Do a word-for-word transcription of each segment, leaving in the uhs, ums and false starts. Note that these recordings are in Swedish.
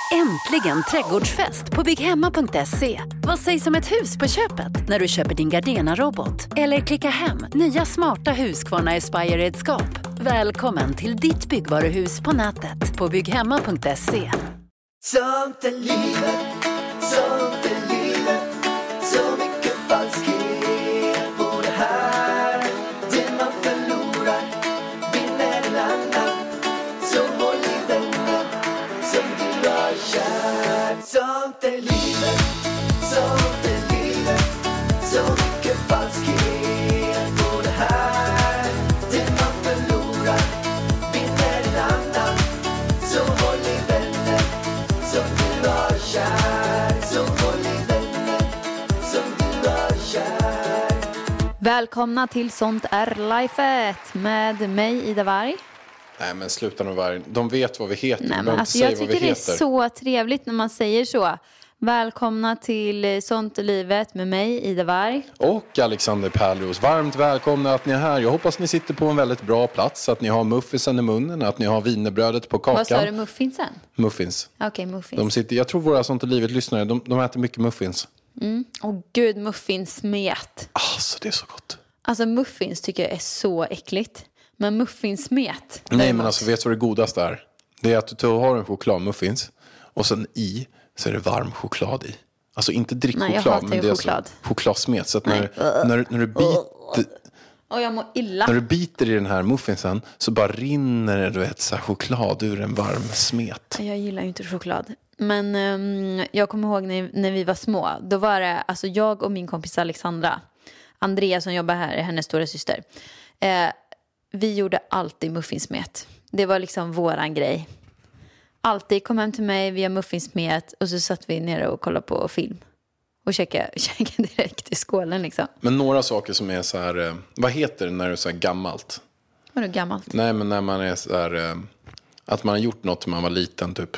Äntligen trädgårdsfest på bygghemma punkt se. Vad sägs om ett hus på köpet när du köper din Gardena-robot? Eller klicka hem nya smarta Husqvarna Aspire-redskap. Välkommen till ditt byggvaruhus på nätet på bygghemma punkt se. Sånt är livet, sånt är livet. Så mycket falskhet på det här. Det man förlorar vinner en annan. Så håll i vänner som du har kär. Sånt är livet, sånt är livet. Så mycket falskhet på det här. Det man förlorar vinner en annan. Så håll i vänner som du har kär. Så håll i vänner som du har kär. Välkomna till Sånt är Lifet med mig Ida Varg. Nej, men sluta nu Varg. De vet vad vi heter. Nej, De men behöver alltså, inte jag säga tycker vad vi det är heter. så trevligt när man säger så. Välkomna till Sånt är livet med mig Ida Varg. Och Alexander Pärleros. Varmt välkomna att ni är här. Jag hoppas ni sitter på en väldigt bra plats. Att ni har muffisen i munnen. Att ni har wienerbrödet på kakan. Vad sa du, muffinsen? Muffins. Okej, okay, muffins. De sitter, jag tror våra Sånt är livet-lyssnare, de, de äter mycket muffins. Mm. Åh gud, muffinsmet. Alltså, det är så gott. Alltså muffins tycker jag är så äckligt. Men muffinsmet. Nej, men alltså vet du vad det godaste är? Det är att du har en chokladmuffins. Och sen i så är det varm choklad i. Alltså inte drickchoklad. Nej, jag hatar men ju det är choklad. alltså chokladsmet. Så att när, när, när du biter... Och jag mår illa. När du biter i den här muffinsen så bara rinner det, du vet, så här choklad ur en varm smet. Jag gillar ju inte choklad. Men um, jag kommer ihåg när, när vi var små. Då var det, alltså jag och min kompis Alexandra. Andrea som jobbar här, är hennes stora syster. Eh, vi gjorde alltid muffinsmet. Det var liksom våran grej. Alltid kom hem till mig via muffinsmet. Och så satt vi nere och kollade på film. Och käkade, käkade direkt i skålen liksom. Men några saker som är så här, eh, vad heter det när det är så här gammalt? Var det gammalt? Nej, men när man är så här, eh, att man har gjort något när man var liten typ.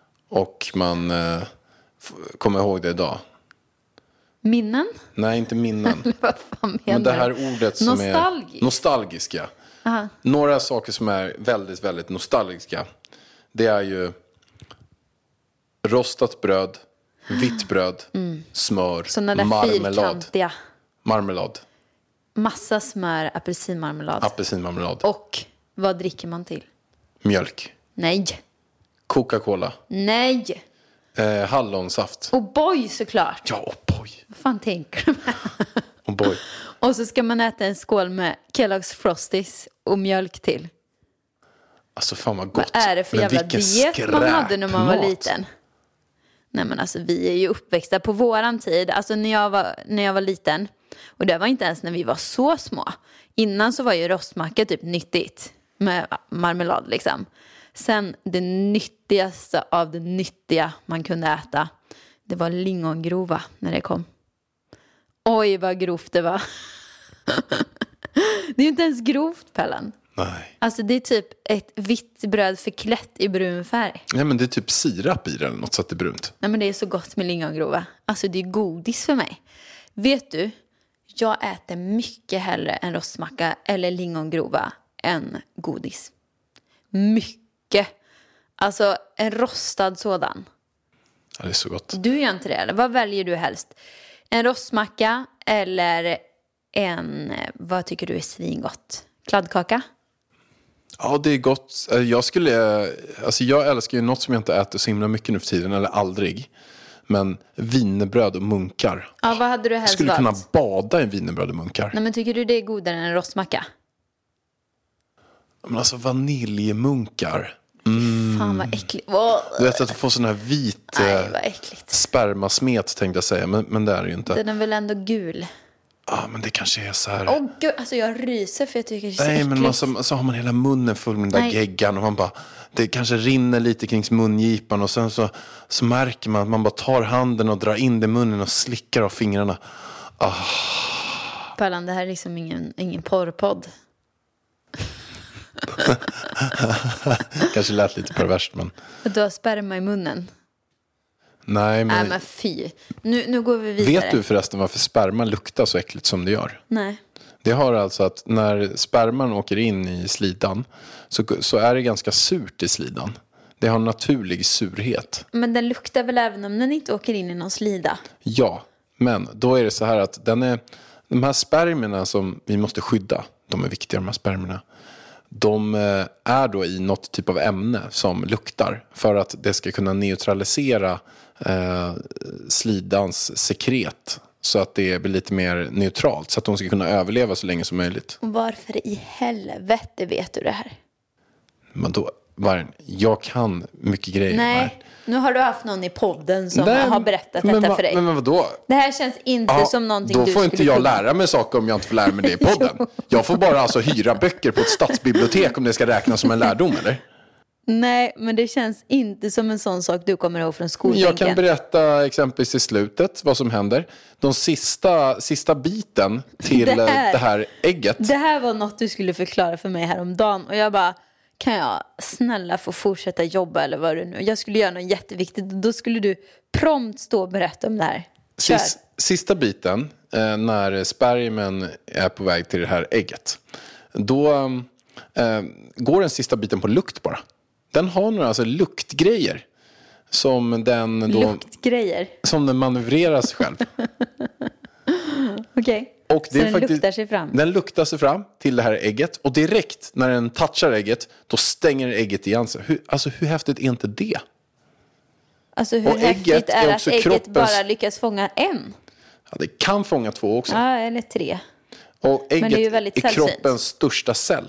Och man eh, f- kommer ihåg det idag. Minnen? Nej, inte minnen. Vad fan menar Men det här du? ordet som Nostalgisk. är nostalgiska. Aha. Några saker som är väldigt, väldigt nostalgiska. Det är ju rostat bröd, vitt bröd, mm. smör, såna där marmelad. fyrkantiga. Marmelad, Massa smör, apelsinmarmelad. apelsinmarmelad, Och vad dricker man till? mjölk, Nej. Coca-Cola, Nej. eh, hallonsaft. Och boy såklart. Ja, oh boy. Vad fan tänker du med? Oh boy. Och så ska man äta en skål med Kellogg's Frosties och mjölk till. Alltså fan vad gott. Vad är det för Men jävla vilken diet man hade när man var skräpmat. liten? Nej men alltså vi är ju uppväxta på våran tid. Alltså när jag var, när jag var liten. Och det var inte ens när vi var så små. Innan så var ju rostmacka typ nyttigt. Med marmelad liksom. Sen det nyttigaste av det nyttiga man kunde äta. Det var lingongrova när det kom. Oj vad grovt det var. Det är ju inte ens grovt, Pellan. Nej. Alltså det är typ ett vitt bröd förklätt i brun färg. Nej, men det är typ sirap i det eller något så att det är brunt. Nej men det är så gott med lingongrova. Alltså det är godis för mig. Vet du, jag äter mycket hellre en rostmacka eller lingongrova än godis. Mycket. Alltså en rostad sådan. Ja, det är så gott. Du gör inte det eller? Vad väljer du helst? En rostmacka eller en, vad tycker du är svingott? Kladdkaka? Ja, det är gott. Jag skulle, alltså jag älskar ju något som jag inte äter så himla mycket nu för tiden, eller aldrig. Men wienerbröd och munkar. Ja, vad hade du Jag helst skulle valt? kunna bada i wienerbröd och munkar. Nej men tycker du det är godare än en rostmacka? Men alltså vaniljmunkar. Mm. Fan vad äckligt. Åh. Du vet att du får sån här vit Nej eh, vad äckligt. spermasmet tänkte jag säga. Men, men det är det ju inte. Den är väl ändå gul. Ja, ah, men det kanske är så här. Åh gud, alltså jag ryser för jag tycker det är så Nej, äckligt. men man, så, så har man hela munnen full med den där Nej. geggan. Och man bara, det kanske rinner lite kring mungipan. Och sen så, så märker man att man bara tar handen och drar in det i munnen och slickar av fingrarna. Ah. Pallan, det här är liksom ingen, ingen porrpodd. Kanske lät lite perverst, men... Du har sperma i munnen. Nej, men... Nej men fy. Nu, nu går vi vidare. Vet du förresten varför sperman luktar så äckligt som det gör? Nej. Det har alltså att när sperman åker in i slidan så, så är det ganska surt i slidan. Det har en naturlig surhet. Men den luktar väl även om den inte åker in i någon slida? Ja, men då är det så här att den är, de här spermierna som vi måste skydda, de är viktiga de här spermierna. De är då i något typ av ämne som luktar för att det ska kunna neutralisera eh, slidans sekret så att det blir lite mer neutralt så att de ska kunna överleva så länge som möjligt. Och varför i helvete vet du det här? Men då, var, jag kan mycket grejer. Nej, här. nu har du haft någon i podden som Nej, har berättat men detta va, för dig. Men, men vadå? Det här känns inte Ja, som någonting då du får skulle inte jag kunna. lära mig saker om jag inte får lära mig det i podden. Jag får bara alltså hyra böcker på ett stadsbibliotek om det ska räknas som en lärdom, eller? Nej, men det känns inte som en sån sak du kommer ihåg från skolbänken. Jag kan berätta exempelvis i slutet vad som händer. De sista, sista biten till det det här, här, det här ägget. Det här var något du skulle förklara för mig häromdagen. Och jag bara, kan jag snälla få fortsätta jobba eller vad det nu? Jag skulle göra något jätteviktigt. Och då skulle du prompt stå och berätta om det här. Kör. Sis, sista biten, eh, när spermien är på väg till det här ägget. Då eh, går den sista biten på lukt bara. Den har några alltså luktgrejer. Som den då... Luktgrejer. Som den manövrerar sig själv. Okej. Okay. Och det så är den faktiskt, luktar sig fram. Den luktar sig fram till det här ägget. Och direkt när den touchar ägget, då stänger ägget igen sig. Hur, alltså hur häftigt är inte det? Alltså hur och häftigt ägget är, är att också ägget kroppens... bara lyckas fånga en? Ja, det kan fånga två också. Ja, eller tre. Och ägget Men det är ju väldigt är sällsynt. kroppens största cell.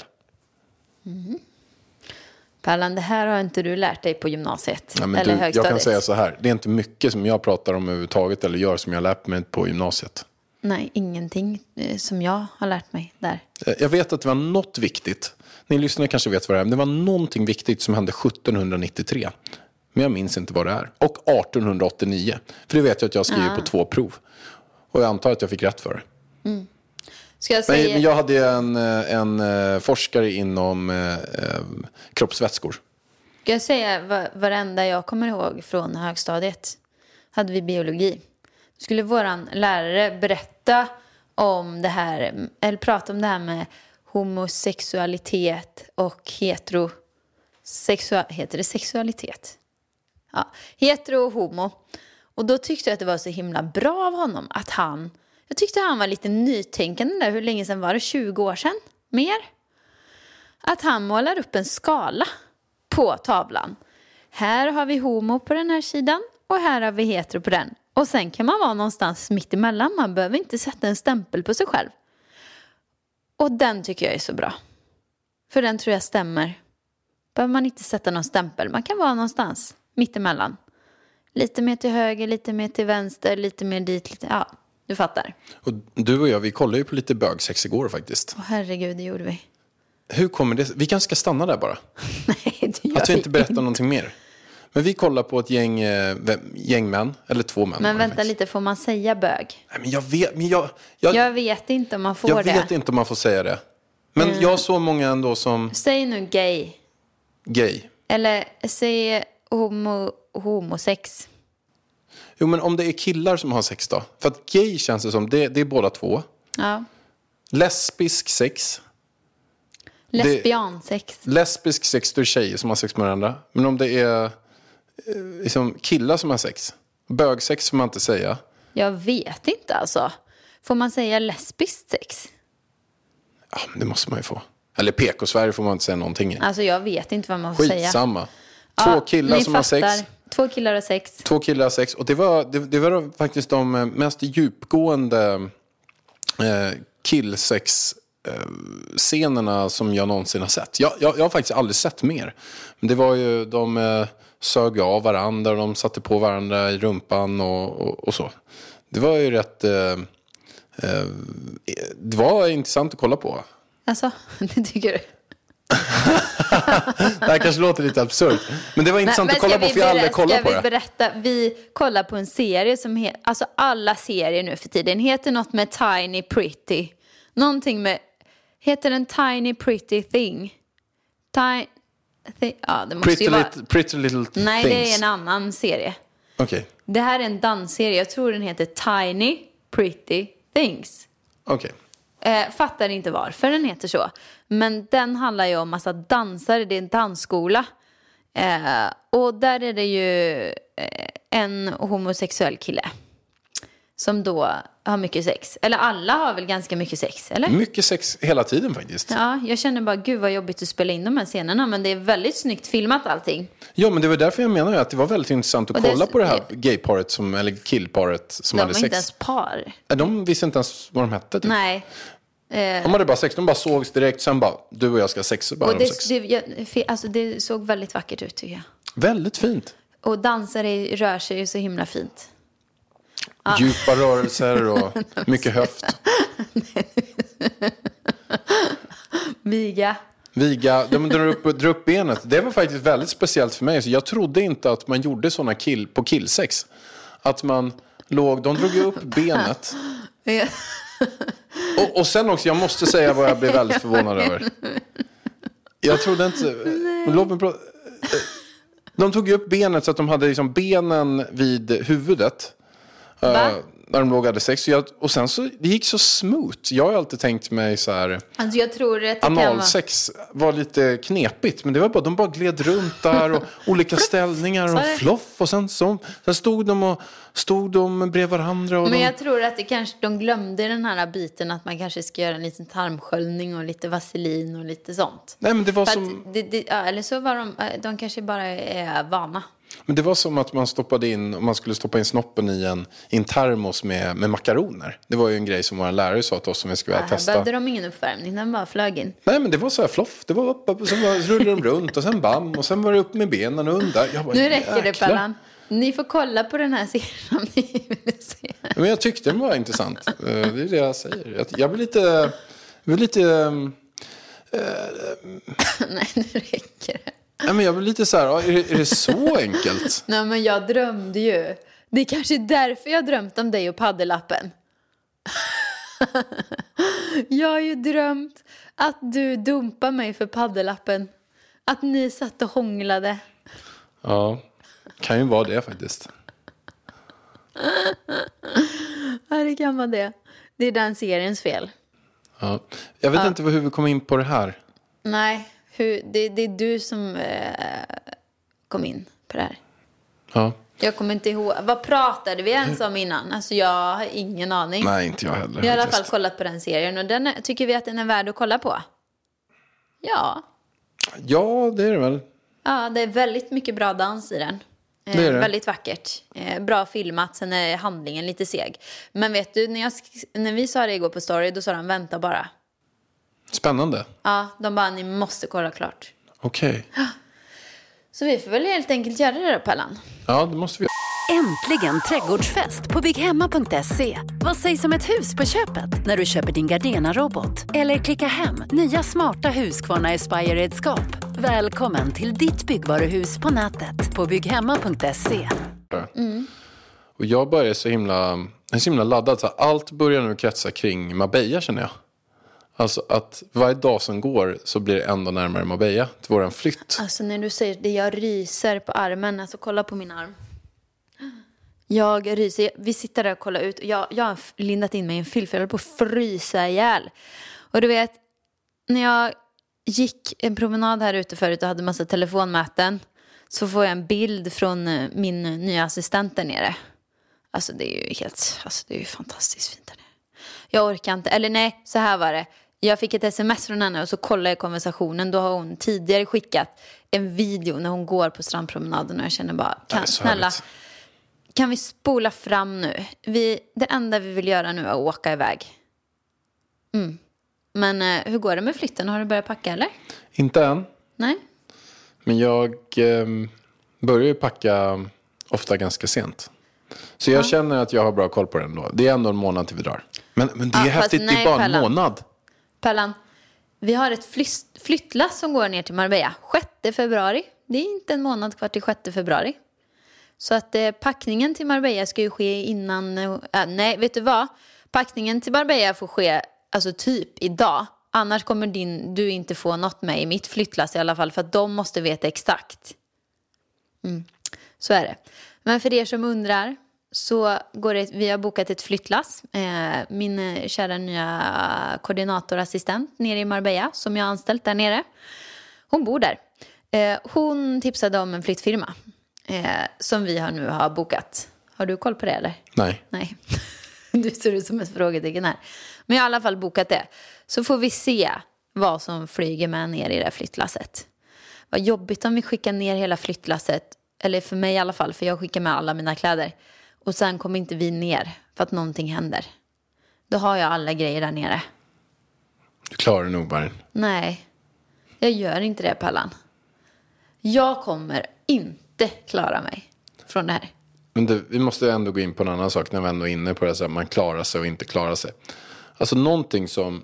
Mm. Pallan, det här har inte du lärt dig på gymnasiet. Ja, men eller du, högstadiet. jag kan säga så här. Det är inte mycket som jag pratar om överhuvudtaget eller gör som jag har lärt mig på gymnasiet. Nej, ingenting eh, som jag har lärt mig där. Jag vet att det var något viktigt. Ni lyssnare kanske vet vad det är. Men det var någonting viktigt som hände sjuttonhundranittiotre. Men jag minns inte vad det är. Och arton åttionio. För det vet jag att jag skriver ah. på två prov. Och jag antar att jag fick rätt för det. Mm. Ska jag säga... Men jag hade en, en forskare inom eh, kroppsvätskor. Ska jag säga varenda jag kommer ihåg från högstadiet hade vi biologi. Skulle våran lärare berätta om det här, eller prata om det här med homosexualitet och heterosexualitet. Heter det sexualitet? Ja, hetero och homo. Och då tyckte jag att det var så himla bra av honom att han, jag tyckte han var lite nytänkande där. Hur länge sedan var det? tjugo år sedan? Mer? Att han målar upp en skala på tavlan. Här har vi homo på den här sidan och här har vi hetero på den. Och sen kan man vara någonstans mitt emellan. Man behöver inte sätta en stämpel på sig själv. Och den tycker jag är så bra. För den tror jag stämmer. Behöver man inte sätta någon stämpel. Man kan vara någonstans mitt emellan. Lite mer till höger, lite mer till vänster, lite mer dit. Lite... Ja, du fattar. Och du och jag, vi kollade ju på lite bögsex igår faktiskt. Åh, herregud, det gjorde vi. Hur kommer det? Vi kanske ska stanna där bara. Nej, det gör att vi vi inte berättar inte. någonting mer. Men vi kollar på ett gäng, äh, gäng män, eller två män. Men vänta lite, får man säga bög? Nej, men jag vet, men jag, jag, Jag vet inte om man får jag det. vet inte om man får säga det. Men Mm. jag såg många ändå som Säg nu gay. gay. Eller säg homo, homosex. Jo, men om det är killar som har sex då? För att gay känns det som, det, det är båda två. Ja. Lesbisk sex. Lesbiansex. Lesbisk sex, då är tjejer som har sex med varandra. Men om det är eh, liksom killar som har sex. Bögsex får man inte säga. Jag vet inte alltså. Får man säga lesbiskt sex? Ja, men det måste man ju få. Eller P K-Sverige får man inte säga någonting i. Alltså jag vet inte vad man får säga. Skitsamma. Två Ja, killar ni som har fattar. sex. Två killar har sex. Två killar har sex. Och det var, det, det var faktiskt de mest djupgående eh, killsex eh, scenerna som jag någonsin har sett. Jag, jag, jag har faktiskt aldrig sett mer. Men det var ju, de eh, sög av varandra och de satte på varandra i rumpan och, och, och så. Det var ju rätt... Eh, eh, det var intressant att kolla på. Alltså, det tycker du? Det här kanske låter lite absurt. Men det var intressant Nej, att kolla på för jag har aldrig kollat på vi det. Berätta? Vi kollar på en serie som heter, alltså alla serier nu för tiden heter något med Tiny Pretty. Någonting med, heter den Tiny Pretty Thing? Tiny, thi, ja det måste Pretty, ju vara. little, pretty Little Things. Nej, det är en annan serie. Okej, okay. Det här är en dansserie, jag tror den heter Tiny Pretty Things. okej. Okay. Eh, fattar inte varför den heter så. Men den handlar ju om massa dansare. Det är en dansskola. Eh, och där är det ju eh, en homosexuell kille som då har mycket sex. Eller alla har väl ganska mycket sex, eller? Mycket sex hela tiden faktiskt. Ja, jag känner bara, gud vad jobbigt att spela in de här scenerna. Men det är väldigt snyggt filmat allting. Ja, men det var därför jag menar att det var väldigt intressant att Och det- kolla på det här gayparet, som, eller killparet som De hade var sex. inte ens par. Nej, de visste inte ens vad de hette. Typ. Nej. Eh, De hade bara sex, de bara sågs direkt, sen bara, du och jag ska ha sex, så bara och hade de det, sex. det, jag, fe- alltså det såg väldigt vackert ut tycker jag. Väldigt fint. Och dansare rör sig ju så himla fint. Djupa rörelser och mycket höft. Viga. Viga, de drar upp, drar upp benet. Det var faktiskt väldigt speciellt för mig. Så jag trodde inte att man gjorde sådana kill, på killsex. Att man låg, de drog ju upp benet. Och, och sen också, jag måste säga vad jag blev väldigt förvånad över. Jag trodde inte... Låt mig prata. De tog ju upp benet så att de hade liksom benen vid huvudet. Va? Uh, när de låg och hade sex. Så jag, och sen så, det gick så smooth. Jag har alltid tänkt mig så här... Alltså jag tror att det kan vara... Analsex var lite knepigt. Men det var bara, de bara gled runt där. Och olika ställningar och floff. Och sen, så, sen stod de och stod de bredvid varandra. Och Men de, jag tror att det kanske, de glömde den här biten att man kanske ska göra en liten tarmsköljning och lite vaselin och lite sånt. nej, men det var För som... att det, det, ja, eller så var de, de kanske bara är vana. Men det var som att man stoppade in, om man skulle stoppa in snoppen i en, i en termos med, med makaroner. Det var ju en grej som våra lärare sa till oss som vi skulle Ja, här testa. behövde de ingen uppvärmning, den bara flög in. Nej, men det var så här floff. Det var upp, och sen var, rullade de runt och sen bam. Och sen var det upp med benen och under. Jag bara, Nu räcker det, jäklar. Pallan. Ni får kolla på den här serien om ni vill se. Men jag tyckte den var intressant. Eh, Det är det jag säger. Jag- Jag vill lite... Jag vill lite... ehm, Nej, nu räcker det. Nej, men jag vill lite så här, ja, är det, är det så enkelt? Nej, men jag drömde ju. Det är kanske därför jag har drömt om dig och paddelappen. Jag har ju drömt att du dumpar mig för paddelappen. Att ni satt och hånglade. Ja, kan ju vara det faktiskt. Ja, det kan vara det. Det är den seriens fel. Ja. Jag vet inte hur vi kom in på det här. Nej, hur, det, det är du som eh, kom in på det här. Ja. Jag kommer inte ihåg. Vad pratade vi ens om innan? Alltså jag har ingen aning. Nej, inte jag heller. Vi har i alla fall faktiskt. kollat på den serien. Och den är, tycker vi att den är värd att kolla på? Ja. Ja, det är det väl. Ja, det är väldigt mycket bra dans i den. Eh, Det är det. Väldigt vackert. Eh, bra filmat, sen är handlingen lite seg. Men vet du, när, jag, sk- när vi sa det igår på story, då sa de vänta bara. Spännande. Ja, de bara, ni måste kolla klart. Okej. Så vi får väl helt enkelt göra det då, Pallan. Ja, det måste vi. Äntligen trädgårdsfest på bygghemma punkt se. Vad sägs om ett hus på köpet när du köper din Gardena-robot? Eller klicka hem nya smarta Husqvarna Aspire-redskap. Välkommen till ditt byggvaruhus på nätet på bygghemma punkt se. Mm. Och jag börjar så himla, jag är så himla laddad. Så allt börjar nu kretsa kring Marbella, känner jag. Alltså att varje dag som går så blir det ändå närmare Marbella till våran flytt. Alltså när du säger det, jag ryser på armen. Alltså kolla på min arm. Jag ryser. Vi sitter där och kollar ut. Jag, jag har lindat in mig i en fyll för jag höll på att frysa ihjäl. Och du vet, när jag gick en promenad här ute förut och hade massa telefonmöten, så får jag en bild från eh, min nya assistent där nere. Alltså det är ju helt, alltså det är ju fantastiskt fint där nere. Jag orkar inte, eller nej, så här var det. Jag fick ett sms från henne och så kollade jag konversationen. Då har hon tidigare skickat en video när hon går på strandpromenaden. Och jag känner bara, kan, Nej, så snälla, härligt. kan vi spola fram nu? Vi, det enda vi vill göra nu är att åka iväg. Mm. Men eh, hur går det med flytten? Har du börjat packa eller? Inte än. Nej? Men jag eh, börjar ju packa ofta ganska sent. Så jag känner att jag har bra koll på den då. Det är ändå en månad till vi drar. Men, men det är Ja, fast häftigt, det nej, är bara Pallan. en månad. Pallan, vi har ett flytt, flyttlass som går ner till Marbella. sjätte februari. Det är inte en månad kvar till sjätte februari. Så att eh, packningen till Marbella ska ju ske innan... Eh, nej, vet du vad? Packningen till Marbella får ske alltså typ idag. Annars kommer din, du inte få något med i mitt flyttlass i alla fall. För att de måste veta exakt. Mm. Så är det. Men för er som undrar så går det, vi har bokat ett flyttlass. Eh, min eh, kära nya koordinatorassistent nere i Marbella som jag har anställt där nere. Hon bor där. Eh, hon tipsade om en flyttfirma eh, som vi har nu har bokat. Har du koll på det eller? Nej. Nej. Du ser ut som ett frågetecken här. Men jag har i alla fall bokat det. Så får vi se vad som flyger med ner i det här flyttlasset. Vad jobbigt om vi skickar ner hela flyttlasset. Eller för mig i alla fall, för jag skickar med alla mina kläder. Och sen kommer inte vi ner för att någonting händer. Då har jag alla grejer där nere. Du klarar det nog bara. Nej, jag gör inte det, Pallan. Jag kommer inte klara mig från det här. Men det, vi måste ändå gå in på en annan sak när vi ändå är inne på det. Så att man klarar sig och inte klarar sig. Alltså någonting som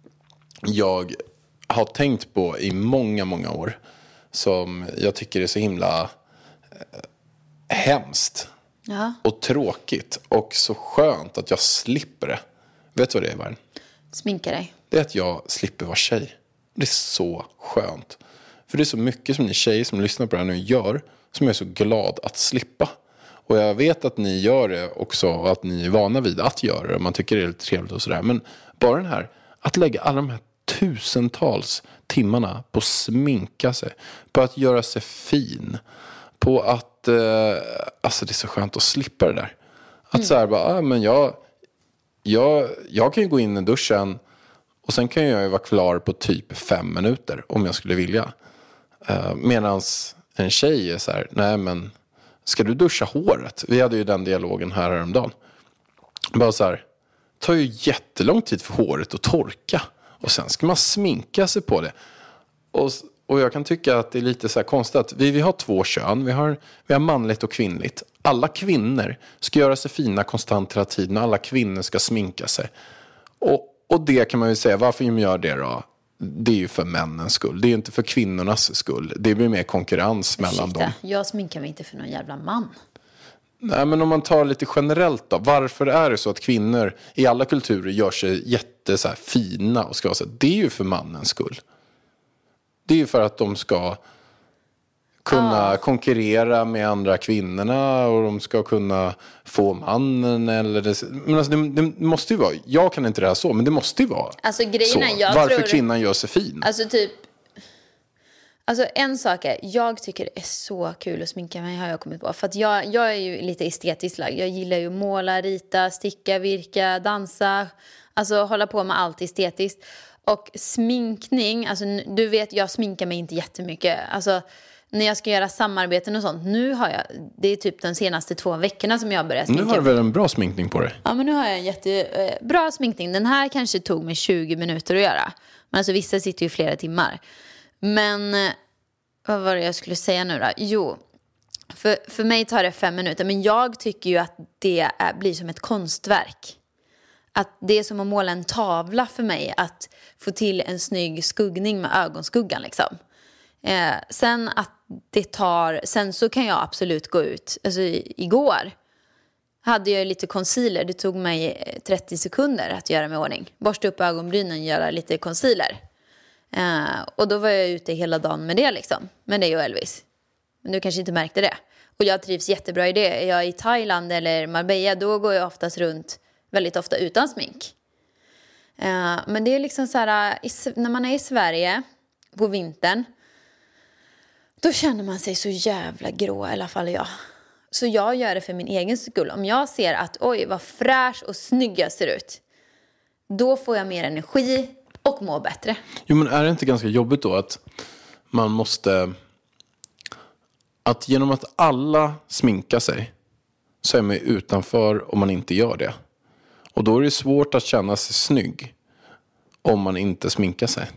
jag har tänkt på i många, många år. Som jag tycker är så himla eh, hemskt. Ja. Och tråkigt. Och så skönt att jag slipper det. Vet du vad det är, Värn? Sminka dig. Det är att jag slipper vara tjej. Det är så skönt. För det är så mycket som ni tjejer som lyssnar på det här nu gör. Som jag är så glad att slippa. Och jag vet att ni gör det också. Och att ni är vana vid att göra det. Man tycker det är lite trevligt och sådär. Men bara den här. Att lägga alla de här tusentals timmarna på att sminka sig. På att göra sig fin. På att. Eh, alltså det är så skönt att slippa det där. Att mm. så här bara. Ah, men jag, jag, jag kan ju gå in i duschen. Och sen kan jag ju vara klar på typ fem minuter. Om jag skulle vilja. Uh, medans en tjej är så här. Nej men. Ska du duscha håret? Vi hade ju den dialogen här häromdagen. Bara så här. Det tar ju jättelång tid för håret att torka. Och sen ska man sminka sig på det. Och, och jag kan tycka att det är lite så här konstigt. Att vi, vi har två kön. Vi har, vi har manligt och kvinnligt. Alla kvinnor ska göra sig fina konstant hela tiden. Och alla kvinnor ska sminka sig. Och Och det kan man ju säga, varför de gör det då? Det är ju för männens skull. Det är ju inte för kvinnornas skull. Det blir mer konkurrens mellan Ursäkta, dem. jag sminkar mig inte för någon jävla man. Nej, men om man tar lite generellt då. Varför är det så att kvinnor i alla kulturer gör sig jätte så här fina och ska vara så här? Det är ju för mannens skull. Det är ju för att de ska kunna ah. konkurrera med andra kvinnorna och de ska kunna få mannen eller det, men alltså det, det måste ju vara, jag kan inte det här så, men det måste ju vara alltså, grejen så. Är, jag varför tror, kvinnan gör sig fin. Alltså typ alltså en sak är, jag tycker det är så kul att sminka mig, har jag kommit på, för att jag, jag är ju lite estetisk lag. Jag gillar ju att måla, rita, sticka, virka, dansa, alltså hålla på med allt estetiskt. Och sminkning, alltså du vet, jag sminkar mig inte jättemycket, alltså när jag ska göra samarbeten och sånt. Nu har jag, det är typ de senaste två veckorna som jag börjar sminka. Nu har du väl en bra sminkning på dig? Ja, men nu har jag en jättebra sminkning. Den här kanske tog mig tjugo minuter att göra. Men alltså vissa sitter ju flera timmar. Men vad var det jag skulle säga nu då? Jo, för, för mig tar det fem minuter. Men jag tycker ju att det är, blir som ett konstverk. Att det är som att måla en tavla för mig. Att få till en snygg skuggning med ögonskuggan liksom. Eh, sen att det tar, sen så kan jag absolut gå ut. Alltså igår hade jag lite concealer. Det tog mig trettio sekunder att göra mig ordning. Borsta upp ögonbrynen, göra lite concealer. Eh, och då var jag ute hela dagen med det liksom. Med det och Elvis. Men du kanske inte märkte det. Och jag trivs jättebra i det. Är jag i Thailand eller Marbella, då går jag oftast runt väldigt ofta utan smink. Eh, men det är liksom så här, när man är i Sverige på vintern, då känner man sig så jävla grå, i alla fall jag. Så jag gör det för min egen skull. Om jag ser att, oj, vad fräsch och snygg jag ser ut, då får jag mer energi och mår bättre. Jo, men är det inte ganska jobbigt då att man måste, att genom att alla sminkar sig så är man utanför om man inte gör det. Och då är det svårt att känna sig snygg om man inte sminkar sig.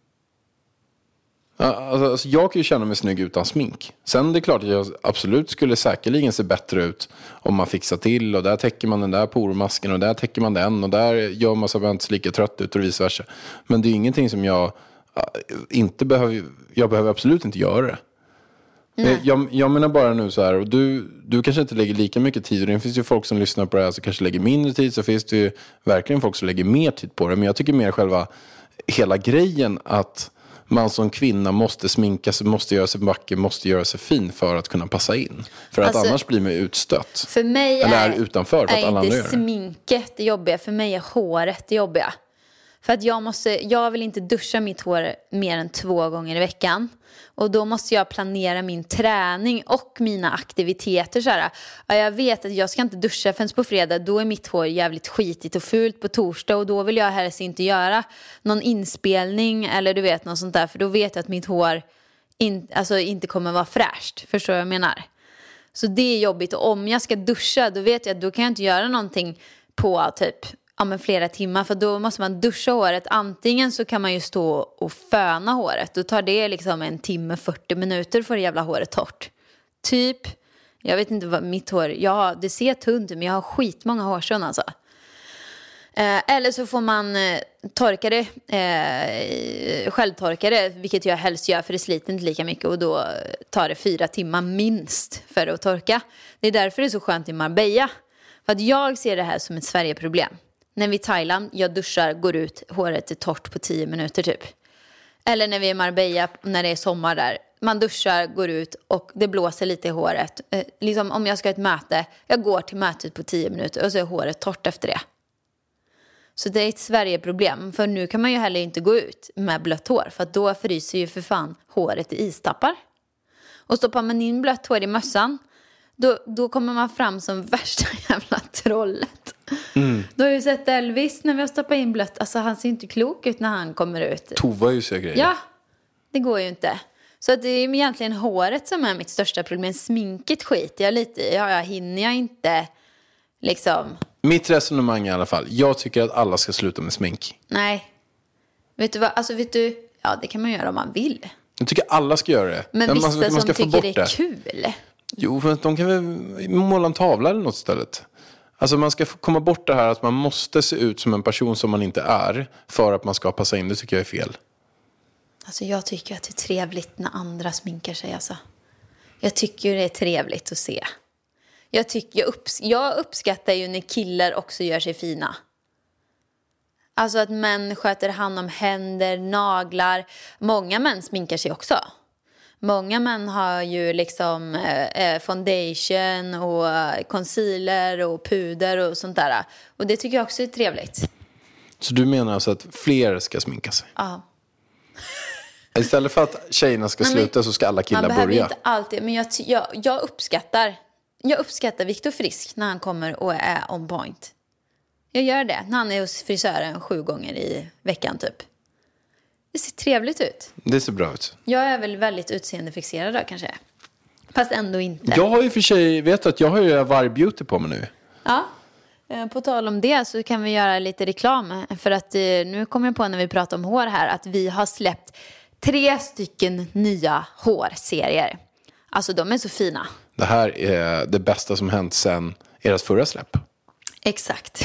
Alltså, alltså jag kan ju känna mig snygg utan smink. Sen det är klart att jag absolut skulle säkerligen se bättre ut om man fixar till. Och där täcker man den där pormasken och där täcker man den. Och där gör man så att man inte ser lika trött ut och vice versa. Men det är ingenting som jag inte behöver. Jag behöver absolut inte göra det. Jag, jag menar bara nu så här. Och du, du kanske inte lägger lika mycket tid. Och det finns ju folk som lyssnar på det här som kanske lägger mindre tid. Så finns det ju verkligen folk som lägger mer tid på det. Men jag tycker mer själva hela grejen att man som kvinna måste sminka sig, måste göra sig vacker, måste göra sig fin för att kunna passa in. För att alltså, annars blir man utstött. För mig eller är, är utanför för är att alla inte andra gör det. Sminket det jobbiga. För mig är håret det jobbiga. För att jag måste, jag vill inte duscha mitt hår mer än två gånger i veckan. Och då måste jag planera min träning och mina aktiviteter så här. Ja, jag vet att jag ska inte duscha förrän på fredag. Då är mitt hår jävligt skitigt och fult på torsdag. Och då vill jag helst inte göra någon inspelning eller du vet något sånt där. För då vet jag att mitt hår in, alltså, inte kommer vara fräscht. Förstår vad jag menar? Så det är jobbigt. Och om jag ska duscha då vet jag att då kan jag inte göra någonting på typ ja, men flera timmar. För då måste man duscha håret. Antingen så kan man ju stå och föna håret. Då tar det liksom en timme, fyrtio minuter för det jävla håret torrt. Typ, jag vet inte vad mitt hår, ja det ser tunt ut men jag har skitmånga hårstrån alltså. Eh, eller så får man eh, torka det, eh, självtorka det, vilket jag helst gör för det sliter inte lika mycket och då tar det fyra timmar minst för att torka. Det är därför det är så skönt i Marbella. För att jag ser det här som ett Sverigeproblem. När vi är i Thailand, jag duschar, går ut, håret är torrt på tio minuter typ. Eller när vi är i Marbella, när det är sommar där. Man duschar, går ut och det blåser lite i håret. Eh, liksom om jag ska ha ett möte, jag går till mötet på tio minuter och så är håret torrt efter det. Så det är ett Sverigeproblem. För nu kan man ju heller inte gå ut med blött hår. För att då fryser ju för fan håret i istappar. Och stoppar man in blött hår i mössan, då, då kommer man fram som värsta jävla trollet. Mm. Du har ju sett Elvis när vi har stoppat in blött. Alltså han ser inte klok ut när han kommer ut. Tova ju sig grejer. Ja, det går ju inte. Så att det är egentligen håret som är mitt största problem. Sminket skiter jag lite i. Ja, jag hinner jag inte liksom. Mitt resonemang i alla fall. Jag tycker att alla ska sluta med smink. Nej. Vet du vad? Alltså vet du. Ja, det kan man göra om man vill. Jag tycker alla ska göra det. Men, Men vissa man ska, man ska som tycker det är det. Kul. Jo, för de kan väl måla en tavla eller något istället. Alltså man ska komma bort det här att man måste se ut som en person som man inte är för att man ska passa in. Det tycker jag är fel. Alltså jag tycker att det är trevligt när andra sminkar sig. Alltså. Jag tycker det är trevligt att se. Jag, tycker, jag, upps- jag uppskattar ju när killar också gör sig fina. Alltså att män sköter hand om händer, naglar. Många män sminkar sig också. Många män har ju liksom eh, foundation och concealer och puder och sånt där. Och det tycker jag också är trevligt. Så du menar alltså att fler ska sminka sig? Ja. Istället för att tjejerna ska men, sluta så ska alla killar börja? Man behöver inte alltid, men jag, jag, jag uppskattar... Jag uppskattar Viktor Frisk när han kommer och är on point. Jag gör det när han är hos frisören sju gånger i veckan typ. Det ser trevligt ut. Det ser bra ut. Jag är väl väldigt utseendefixerad då kanske. Fast ändå inte. Jag har ju för sig, vet att jag har ju Var Beauty på mig nu. Ja, på tal om det så kan vi göra lite reklam. För att nu kommer jag på när vi pratar om hår här att vi har släppt tre stycken nya hårserier. Alltså de är så fina. Det här är det bästa som hänt sedan ert förra släpp. Exakt.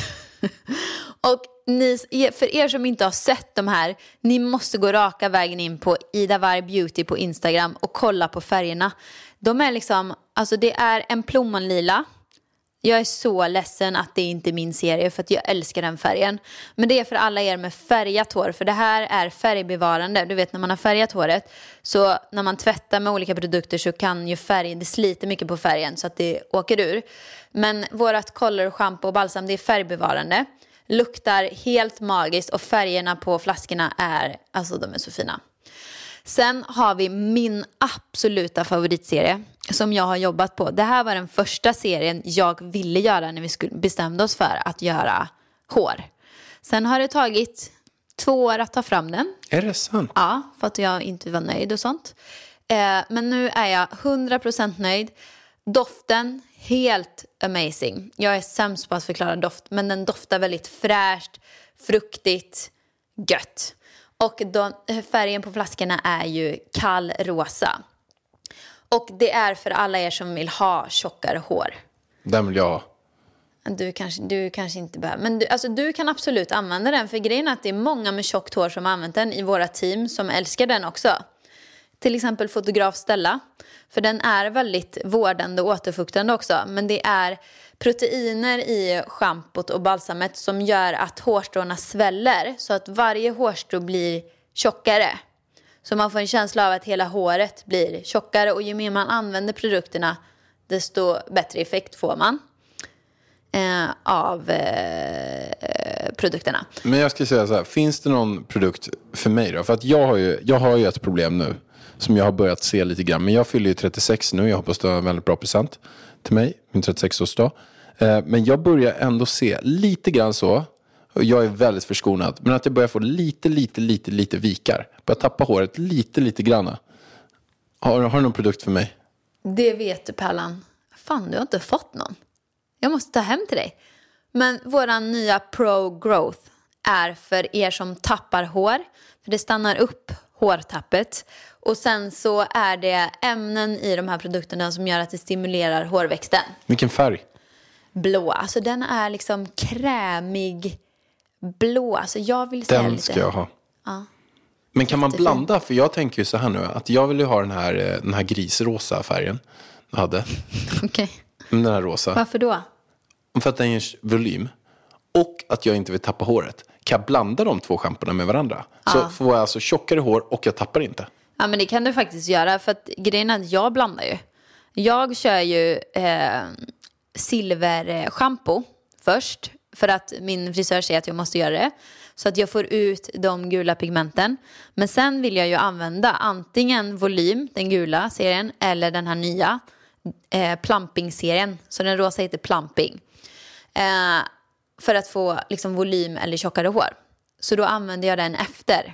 Och ni, för er som inte har sett de här, ni måste gå raka vägen in på Ida Var Beauty på Instagram och kolla på färgerna. De är liksom, alltså det är en plommonlila. Jag är så ledsen att det inte är min serie för att jag älskar den färgen. Men det är för alla er med färgat hår. För det här är färgbevarande. Du vet när man har färgat håret. Så när man tvättar med olika produkter så kan ju färgen, det sliter mycket på färgen så att det åker ur. Men vårat color, shampoo och balsam det är färgbevarande. Luktar helt magiskt och färgerna på flaskorna är, alltså de är så fina. Sen har vi min absoluta favoritserie som jag har jobbat på. Det här var den första serien jag ville göra när vi skulle bestämde oss för att göra hår. Sen har det tagit två år att ta fram den. Är det sant? Ja, för att jag inte var nöjd och sånt. Eh, men nu är jag hundra procent nöjd. Doften, helt amazing. Jag är sämst på att förklara doft. Men den doftar väldigt fräscht, fruktigt, gött. Och de, färgen på flaskorna är ju kall rosa. Och det är för alla er som vill ha tjockare hår. Den vill jag ha. Du kanske, du kanske inte behöver. Men du, alltså, du kan absolut använda den. För grejen är att det är många med tjockt hår som har använt den i våra team som älskar den också. Till exempel fotograf Stella. För den är väldigt vårdande och återfuktande också. Men det är proteiner i schampot och balsamet som gör att hårstråna sväller. Så att varje hårstrå blir tjockare. Så man får en känsla av att hela håret blir tjockare. Och ju mer man använder produkterna desto bättre effekt får man. eh, av eh, produkterna. Men jag ska säga så här, finns det någon produkt för mig då? För att jag har ju, jag har ju ett problem nu som jag har börjat se lite grann. Men jag fyller ju trettiosex nu, jag hoppas det var en väldigt bra present till mig, min trettiosex-årsdag. Eh, men jag börjar ändå se lite grann så, och jag är väldigt förskonad, men att jag börjar få lite, lite, lite, lite vikar. Börjar tappa håret lite, lite grann. Har, har du någon produkt för mig? Det vet du, Pärlan. Fan, du har inte fått någon. Jag måste ta hem till dig. Men våran nya Pro Growth är för er som tappar hår. För det stannar upp hårtappet. Och sen så är det ämnen i de här produkterna som gör att det stimulerar hårväxten. Vilken färg? Blå. Alltså den är liksom krämig blå. Alltså jag vill säga Den lite. ska jag ha. Ja. Men kan man Jättefin. blanda? För jag tänker ju så här nu, att jag vill ju ha den här, den här grisrosa färgen. Jag hade. Okej. Okay. Den här rosa. Varför då? För att den ger volym. Och att jag inte vill tappa håret. Kan jag blanda de två schamporna med varandra? Ja. Så får jag alltså tjockare hår och jag tappar inte. Ja, men det kan du faktiskt göra. För att grejen är att jag blandar ju. Jag kör ju eh, silverschampo först. För att min frisör säger att jag måste göra det. Så att jag får ut de gula pigmenten. Men sen vill jag ju använda antingen volym, den gula serien. Eller den här nya eh, plumping-serien. Så den rosa heter plumping. Eh, för att få liksom volym eller tjockare hår. Så då använder jag den efter.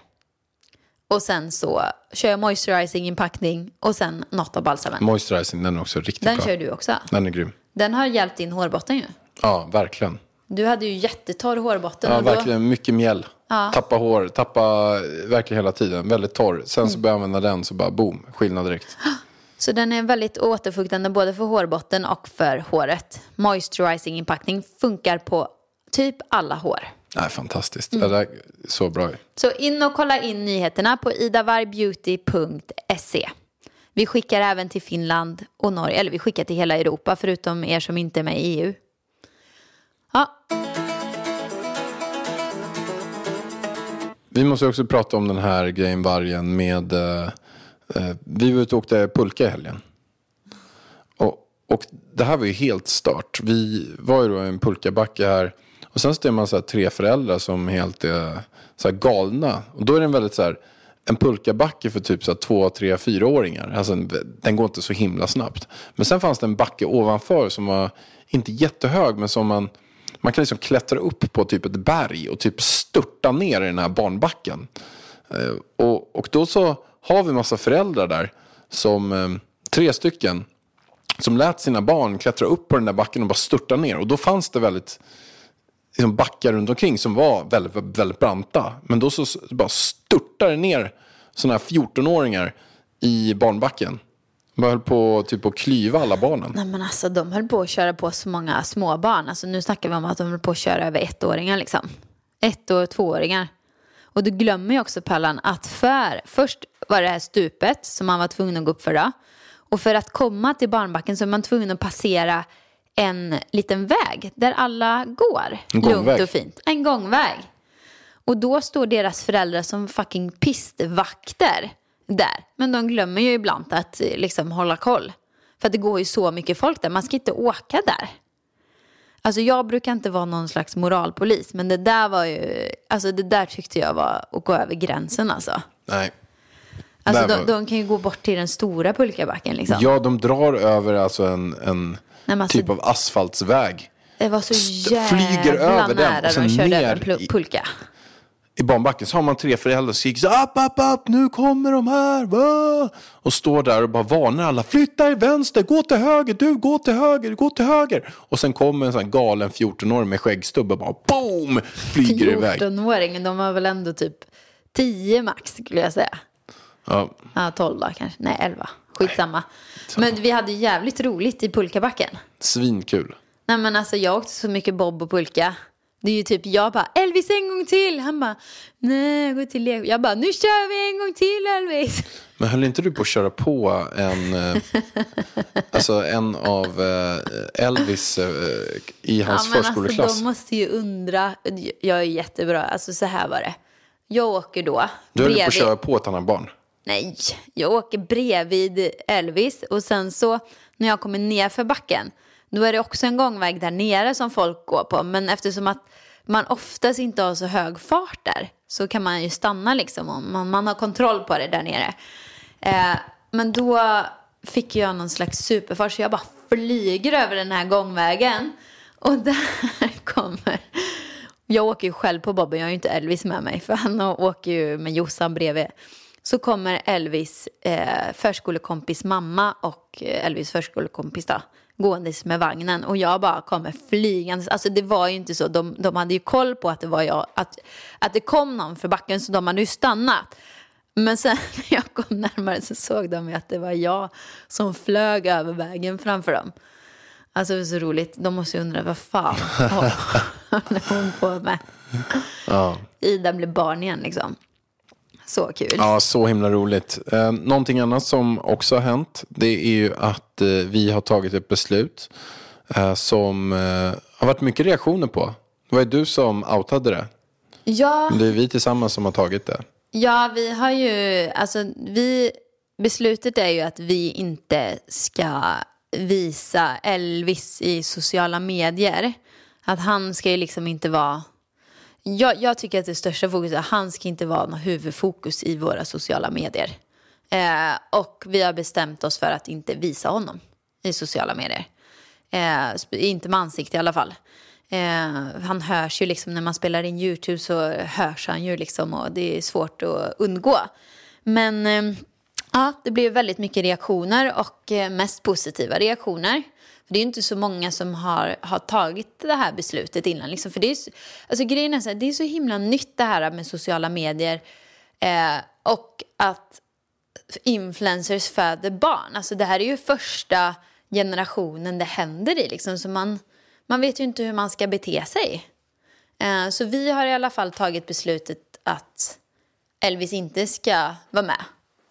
Och sen så kör jag moisturizing inpackning. Och sen något av balsamen. Moisturizing, den är också riktigt Den bra. kör du också. Den är grym. Den har hjälpt din hårbotten ju. Ja, verkligen. Du hade ju jättetorr hårbotten. Ja, och då... verkligen. Mycket mjäll. Ja. Tappa hår. Tappa verkligen hela tiden. Väldigt torr. Sen så börjar jag använda den så bara boom. Skillnad direkt. Så den är väldigt återfuktande både för hårbotten och för håret. Moisturizing inpackning funkar på typ alla hår. Nej, fantastiskt. Mm. Det är så bra. Så in och kolla in nyheterna på idavargbeauty punkt se. Vi skickar även till Finland och Norge. Eller vi skickar till hela Europa förutom er som inte är med i E U. Ja. Vi måste också prata om den här grejen vargen med... Eh, vi var ute och åkte pulka i helgen. Och, och det här var ju helt start. Vi var ju då i en pulkabacke här. Och sen står man så här tre föräldrar som helt är så här galna. Och då är det en väldigt så här... En pulkabacke för typ så här två, tre, fyraåringar. Alltså den går inte så himla snabbt. Men sen fanns det en backe ovanför som var inte jättehög. Men som man... Man kan liksom klättra upp på typ ett berg och typ störta ner i den här barnbacken. Eh, och, och då så har vi massa föräldrar där, som eh, tre stycken, som lät sina barn klättra upp på den där backen och bara störta ner. Och då fanns det väldigt liksom, backar runt omkring som var väldigt, väldigt branta. Men då så bara störtade ner sådana här fjortonåringar i barnbacken. Man höll på typ att klyva alla barnen. Nej, men alltså de höll på att köra på så många småbarn. Alltså nu snackar vi om att de höll på att köra över ettåringar liksom. Ett- och tvååringar. Och du glömmer ju också, Pallan, att för först var det här stupet som man var tvungen att gå upp för då. Och för att komma till barnbacken så är man tvungen att passera en liten väg där alla går. En gångväg. Lugnt och fint. En gångväg. Och då står deras föräldrar som fucking pistvakter där. Men de glömmer ju ibland att liksom hålla koll. För att det går ju så mycket folk där. Man ska inte åka där. Alltså jag brukar inte vara någon slags moralpolis. Men det där var ju... Alltså det där tyckte jag var att gå över gränsen alltså. Nej. Alltså var... de, de kan ju gå bort till den stora pulkabacken liksom. Ja, de drar över alltså en, en Nej, alltså, typ av asfaltsväg. Det var så jävla flyger över den nära och sen de körde ner över en pulka. I barnbacken så har man tre föräldrar som skriker så upp, upp, upp, nu kommer de här. Va? Och står där och bara varnar alla. Flytta i vänster, gå till höger, du, gå till höger, gå till höger. Och sen kommer en sån här galen fjortonåring med skäggstubb och bara boom, flyger iväg. fjortonåringen, de var väl ändå typ tio max skulle jag säga. Ja, ja tolv då kanske, nej elva, skitsamma. Men vi hade jävligt roligt i pulkabacken. Svinkul. Nej men alltså jag åkte så mycket bob och pulka. Det är ju typ, jag bara, Elvis en gång till. Han bara, nej jag går till Lego. Jag bara, nu kör vi en gång till Elvis. Men höll inte du på att köra på en eh, alltså en av eh, Elvis eh, i hans ja, men förskoleklass? Alltså, de måste ju undra. Jag är jättebra, alltså så här var det. Jag åker då Du höll bredvid... på att köra på ett annat barn? Nej, jag åker bredvid Elvis. Och sen så, när jag kommer ner för backen, då är det också en gångväg där nere som folk går på. Men eftersom att man oftast inte har så hög fart där, så kan man ju stanna liksom, om man, man har kontroll på det där nere. Eh, men då fick jag någon slags superfart, så jag bara flyger över den här gångvägen. Och där kommer... Jag åker ju själv på Bobben, jag har ju inte Elvis med mig, för han åker ju med Jossan bredvid. Så kommer Elvis eh, förskolekompis mamma och Elvis förskolekompis då, gåendes med vagnen. Och jag bara kommer flygande. Alltså det var ju inte så. De, de hade ju koll på att det var jag, att, att det kom någon för backen, så de hade ju stannat. Men sen när jag kom närmare så såg de ju att det var jag som flög över vägen framför dem. Alltså det var så roligt. De måste ju undra, vad fan håller hon på med? Ja. Ida blev barn igen liksom. Så kul. Ja, så himla roligt. Eh, någonting annat som också har hänt, det är ju att eh, vi har tagit ett beslut eh, som eh, har varit mycket reaktioner på. Det var ju du som outade det. Ja. Det är vi tillsammans som har tagit det. Ja, vi har ju, alltså vi, beslutet är ju att vi inte ska visa Elvis i sociala medier. Att han ska ju liksom inte vara... Jag, jag tycker att det största fokuset är att han ska inte vara någon huvudfokus i våra sociala medier. Eh, och vi har bestämt oss för att inte visa honom i sociala medier. Eh, inte med ansikte i alla fall. Eh, han hörs ju liksom när man spelar in YouTube, så hörs han ju liksom, och det är svårt att undgå. Men eh, ja, det blev väldigt mycket reaktioner, och eh, mest positiva reaktioner. För det är ju inte så många som har, har tagit det här beslutet innan. Liksom. För det är, alltså, grejen är så här, det är så himla nytt det här med sociala medier. Eh, och att influencers föder barn. Alltså det här är ju första generationen det händer i. Liksom. Så man, man vet ju inte hur man ska bete sig. Eh, så vi har i alla fall tagit beslutet att Elvis inte ska vara med.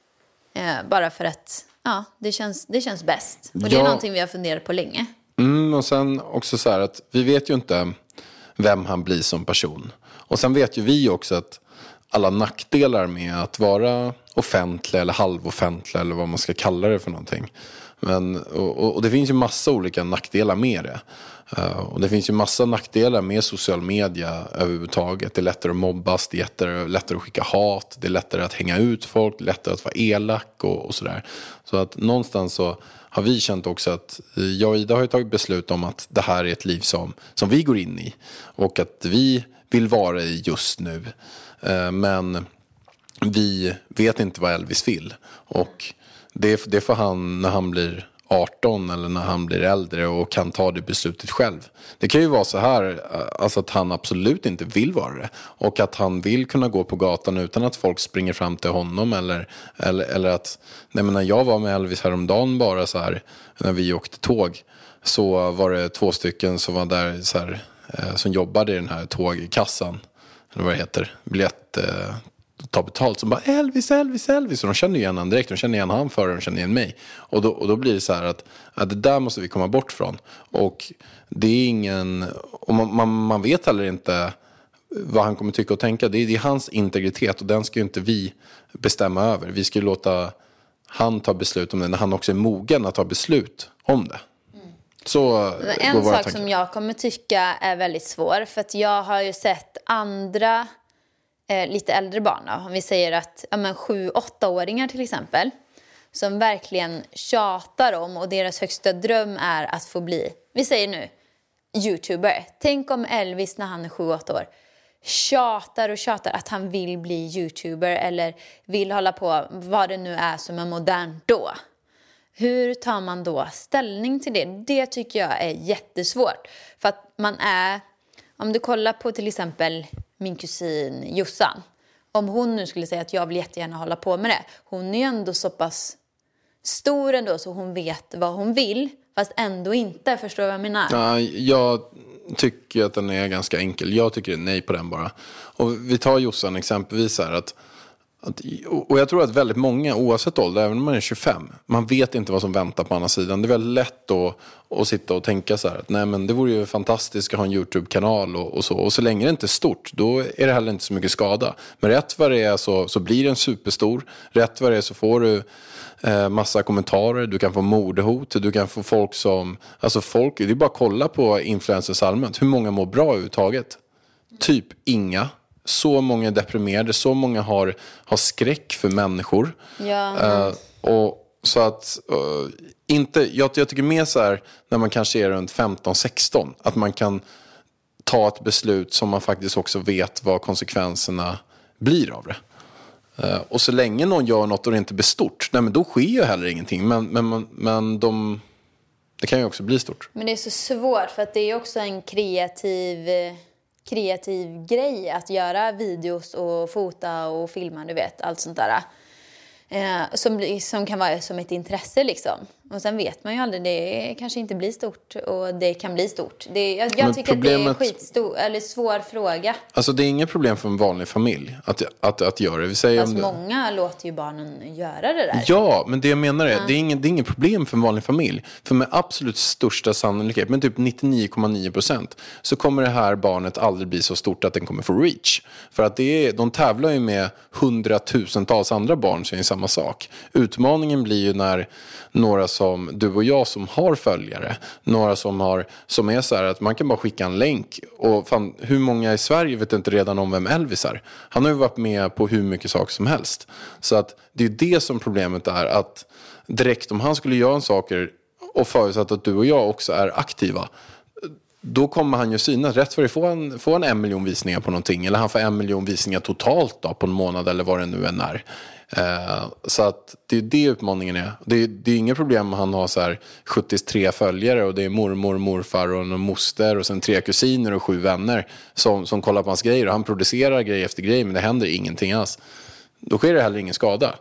Eh, bara för att... Ja, det känns, det känns bäst. Och det ja. är någonting vi har funderat på länge. Mm, och sen också så här att vi vet ju inte vem han blir som person. Och sen vet ju vi också att alla nackdelar med att vara offentlig eller halvoffentlig eller vad man ska kalla det för någonting. Men, och, och det finns ju massa olika nackdelar med det. Uh, och det finns ju massa nackdelar med social media överhuvudtaget. Det är lättare att mobbas, det är lättare, lättare att skicka hat, det är lättare att hänga ut folk, lättare att vara elak och, och sådär. Så att någonstans så har vi känt också att jag och Ida har ju tagit beslut om att det här är ett liv som, som vi går in i. Och att vi vill vara i just nu. Uh, men vi vet inte vad Elvis vill. Och det, det får han när han blir arton eller när han blir äldre och kan ta det beslutet själv. Det kan ju vara så här, alltså att han absolut inte vill vara det. Och att han vill kunna gå på gatan utan att folk springer fram till honom. Eller, eller, eller att, nej men när jag var med Elvis häromdagen bara så här, när vi åkte tåg, så var det två stycken som var där så här, som jobbade i den här tågkassan. Eller vad det heter, biljett... ta betalt, som bara Elvis, Elvis, Elvis, och de känner igen han direkt, de känner igen han före, de känner igen mig, och då, och då blir det så här att, att det där måste vi komma bort från. Och det är ingen, och man, man, man vet heller inte vad han kommer tycka och tänka. Det är, det är hans integritet, och den ska ju inte vi bestämma över. Vi ska ju låta han ta beslut om det när han också är mogen att ta beslut om det. Mm. Så en sak som jag kommer tycka är väldigt svår, för att jag har ju sett andra Eh, lite äldre barn då. Om vi säger att ja, men sju, åttaåringar till exempel, som verkligen tjatar om, och deras högsta dröm är att få bli, vi säger nu, YouTuber. Tänk om Elvis när han är sju, åtta år tjatar och tjatar att han vill bli YouTuber eller vill hålla på vad det nu är som är modernt då. Hur tar man då ställning till det? Det tycker jag är jättesvårt. För att man är, om du kollar på till exempel min kusin Jossan. Om hon nu skulle säga att jag vill jättegärna hålla på med det. Hon är ju ändå så pass stor ändå så hon vet vad hon vill. Fast ändå inte, förstår du vad jag menar? Ja, jag tycker att den är ganska enkel. Jag tycker nej på den bara. Och vi tar Jossan exempelvis här att Att, och jag tror att väldigt många, oavsett ålder, även om man är tjugofem, man vet inte vad som väntar på andra sidan. Det är väldigt lätt att, att sitta och tänka så här att nej, men det vore ju fantastiskt att ha en YouTube-kanal och, och så. Och så länge det inte är stort, då är det heller inte så mycket skada. Men rätt vad det är så, så blir den superstor. Rätt vad det är så får du eh, massa kommentarer. Du kan få mordhot. Du kan få folk som, alltså folk, det är bara att kolla på influencers allmänt. Hur många mår bra överhuvudtaget? Typ inga. Så många är deprimerade, så många har, har skräck för människor. Ja. Uh, och så att uh, inte, jag, jag tycker mer så här när man kanske är runt femton sexton, att man kan ta ett beslut som man faktiskt också vet vad konsekvenserna blir av det. Uh, och så länge någon gör något och det inte blir stort, nej, men då sker ju heller ingenting. Men, men, men de, det kan ju också bli stort. Men det är så svårt för att det är också en kreativ... kreativ grej att göra videos och fota och filma, du vet, allt sånt där. Eh, som, som kan vara som ett intresse liksom. Och sen vet man ju aldrig, det kanske inte blir stort och det kan bli stort. Det, jag jag tycker problemet, att det är en skitstor, eller svår fråga. Alltså det är inget problem för en vanlig familj att, att, att göra det. Vi säger Fast om det... många låter ju barnen göra det där. Ja, men det jag menar är, ja. det är inget, det är inget problem för en vanlig familj. För med absolut största sannolikhet, men typ nittionio komma nio procent, så kommer det här barnet aldrig bli så stort att den kommer få reach. För att det är, de tävlar ju med hundratusentals andra barn som är samma sak. Utmaningen blir ju när några som du och jag som har följare, några som har som är så här att man kan bara skicka en länk och fan, hur många i Sverige vet inte redan om vem Elvis är. Han har ju varit med på hur mycket saker som helst. Så att det är det som problemet är, att direkt om han skulle göra en saker och förutsatt att du och jag också är aktiva, då kommer han ju synas. Rätt för att få en, få en en miljon visningar på någonting, eller han får en miljon visningar totalt då, på en månad eller vad det nu än är. Eh, så att det är det utmaningen är. Det är, det är inget problem om han har så här sjuttiotre följare och det är mormor, morfar och en moster och sen tre kusiner och sju vänner som, som kollar på hans grejer, och han producerar grej efter grej, men det händer ingenting alls. Då sker det heller ingen skada.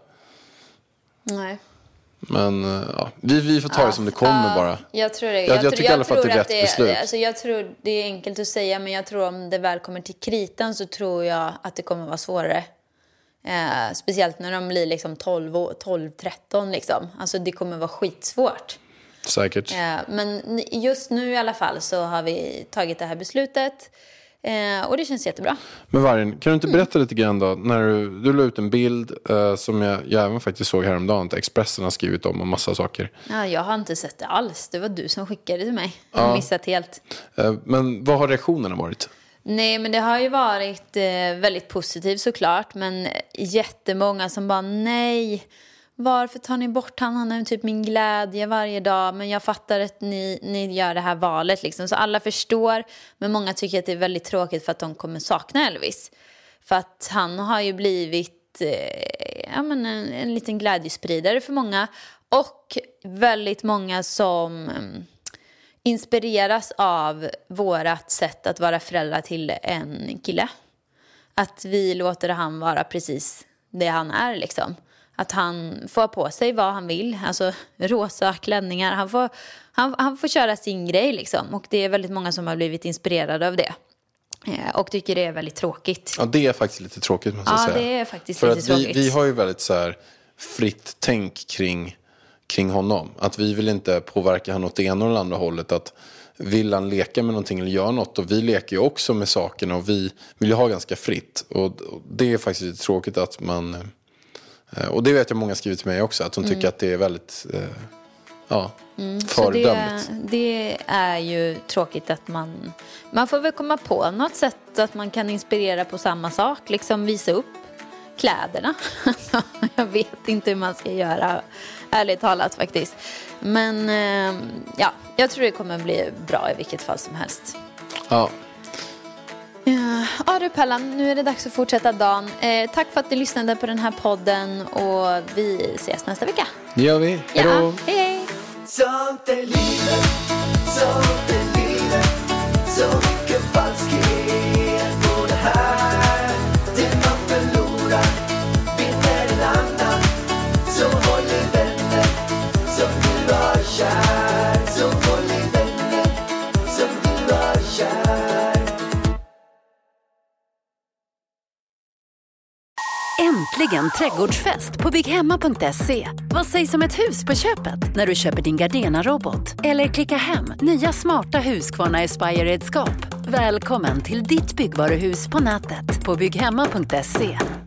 Nej. Men ja, vi, vi får ta det ja, som det kommer ja, bara. Jag tror det. Jag, jag, jag tycker i alla fall att det är rätt det, beslut. Alltså jag tror det är enkelt att säga, men jag tror om det väl kommer till kritan så tror jag att det kommer vara svårare. Eh, speciellt när de blir liksom tolv tretton liksom. Alltså det kommer vara skitsvårt. Säkert. Eh, men just nu i alla fall så har vi tagit det här beslutet. Eh, och det känns jättebra. Men Vargen, kan du inte berätta mm. lite grann då? När du, du la ut en bild eh, som jag, jag även faktiskt såg häromdagen att Expressen har skrivit om och massa saker. Ja, jag har inte sett det alls. Det var du som skickade till mig. Jag har ja. missat helt. Eh, men vad har reaktionerna varit? Nej, men det har ju varit eh, väldigt positivt såklart. Men jättemånga som bara nej. Varför tar ni bort han? Han är typ min glädje varje dag. Men jag fattar att ni, ni gör det här valet liksom. Så alla förstår. Men många tycker att det är väldigt tråkigt för att de kommer sakna Elvis. För att han har ju blivit eh, ja, men en, en liten glädjespridare för många. Och väldigt många som eh, inspireras av vårat sätt att vara föräldrar till en kille. Att vi låter han vara precis det han är liksom. Att han får på sig vad han vill. Alltså rosa klänningar. Han får, han, han får köra sin grej liksom. Och det är väldigt många som har blivit inspirerade av det. Eh, och tycker det är väldigt tråkigt. Ja, det är faktiskt lite tråkigt måste jag ja, säga. Ja, det är faktiskt För lite att tråkigt. Vi, vi har ju väldigt så här fritt tänk kring, kring honom. Att vi vill inte påverka han åt det ena eller andra hållet. Att vill han leka med någonting eller göra något. Och vi leker ju också med sakerna. Och vi vill ju ha ganska fritt. Och, och det är faktiskt lite tråkigt att man... Och det vet jag många skrivit till mig också. Att de tycker mm. att det är väldigt eh, ja, mm. föredömligt. Så det, det är ju tråkigt att man... Man får väl komma på något sätt att man kan inspirera på samma sak. Liksom visa upp kläderna. Jag vet inte hur man ska göra. Ärligt talat faktiskt. Men eh, ja, jag tror det kommer bli bra i vilket fall som helst. Ja. Ja du Pellan, nu är det dags att fortsätta dagen. Eh, tack för att du lyssnade på den här podden. Och vi ses nästa vecka. Det gör vi, hej då. Ja, hej hej. Sånt är livet, sånt är livet. Så mycket falskhet på det här. Det man förlorar vinner en annan. Så håll i vänner som du har kär. Så håll i vänner som du har kär. Äntligen trädgårdsfest på bygghemma punkt se. Vad sägs om ett hus på köpet när du köper din Gardena-robot? Eller klicka hem nya smarta Husqvarna Aspire-redskap. Välkommen till ditt byggvaruhus på nätet på bygghemma punkt se.